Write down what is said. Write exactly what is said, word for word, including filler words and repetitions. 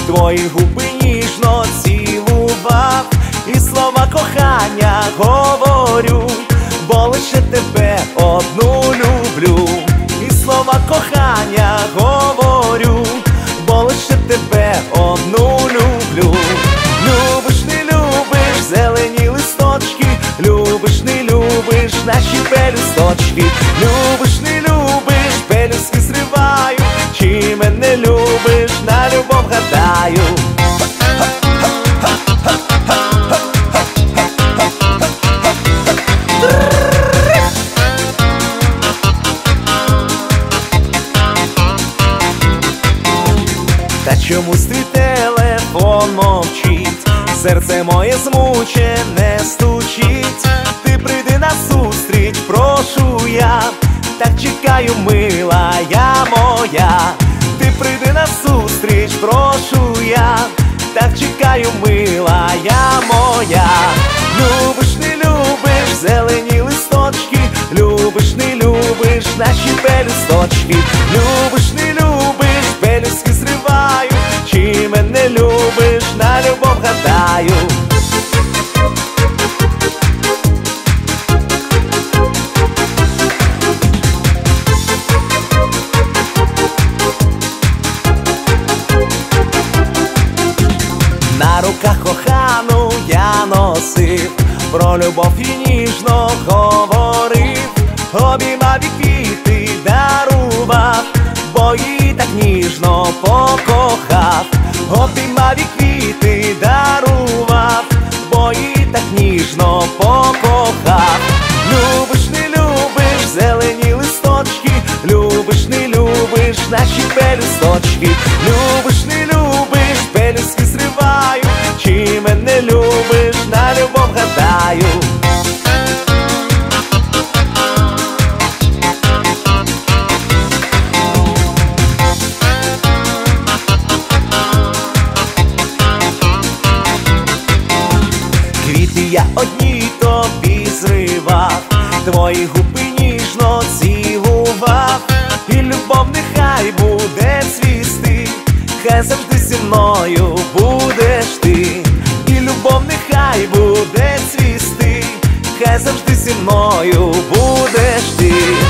твої губи ніжно цілував, і слова кохання говорю, бо лише тебе одну люблю. І слова кохання говорю, бо лише тебе одну люблю. Любиш, не любиш зелені листочки, любиш, не любиш наші пелюсточки, любиш, не любиш, пелюстки зриваю, чи мене любиш, на любов гадаю. Та чомусь твій телефон мовчить, серце моє змучене стучить. Ти прийди на зустріч, прошу я, так чекаю, милая моя. Ти прийди на зустріч, прошу я, так чекаю, милая моя. Любиш, не любиш зелені листочки, любиш, не любиш наші пелюсточки, любиш, не любиш, пелюстки зриваю, чи мене любиш, на любов гадаю. На руках кохану я носив, про любов і ніжно говорив, обіймав і квіти дарував, бо її так ніжно покохав. Обіймав і квіти дарував, бо її так ніжно покохав. Любиш, не любиш зелені листочки, любиш, не любиш наші пелюсточки, любиш, не любиш, пелюстки зриваю, чи мене любиш, на любов гадаю. Квіти я одні тобі зривав, твої губи ніжно цілував, і любов нехай буде цвісти, хай завжди зі мною будеш ти. І любов нехай буде цвісти, хай завжди зі мною будеш ти.